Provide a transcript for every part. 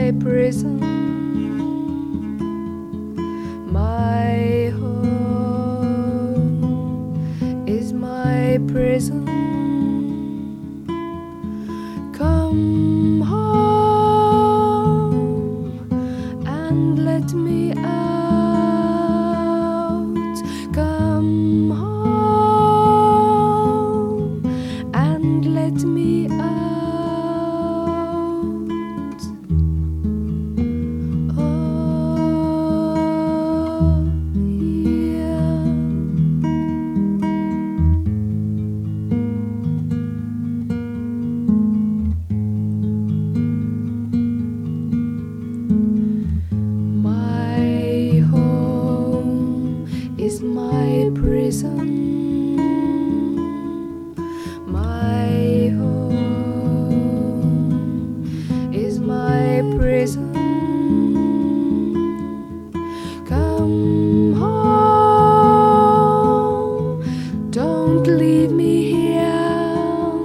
my prison. My home is my prison. Come home and let me out. Come home and let me out. Is my prison. My home is my prison. Come home, don't leave me here.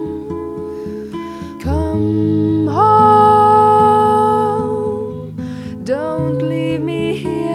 Come home, don't leave me here.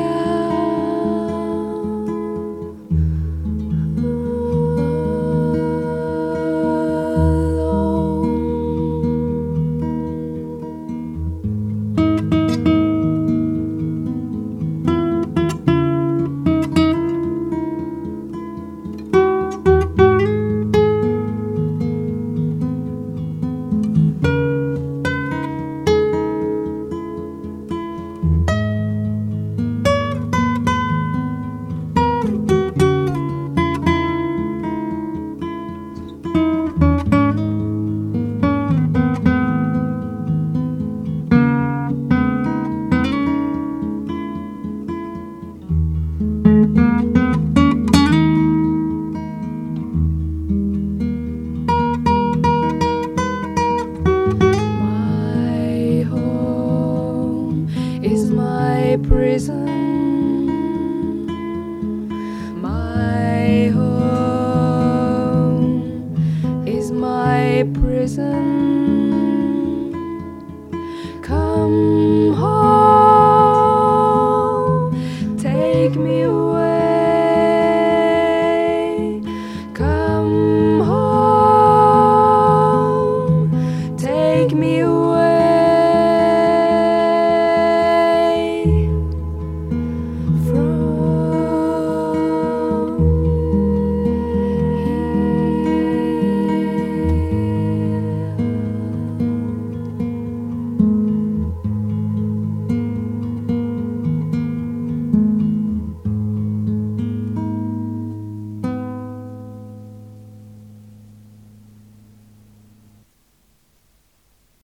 Is my prison. My home is my prison.